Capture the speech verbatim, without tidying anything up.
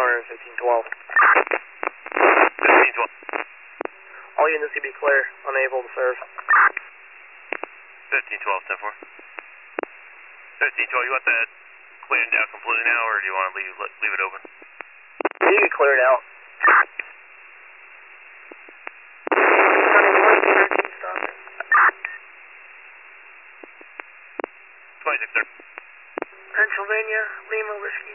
Connor fifteen twelve. fifteen twelve. All units to be clear, unable to serve. fifteen twelve, ten four. fifteen twelve, you want that cleared out completely now, or do you want to leave, leave it open? You can clear it out. twenty-six thirty. Pennsylvania, Lima Whiskey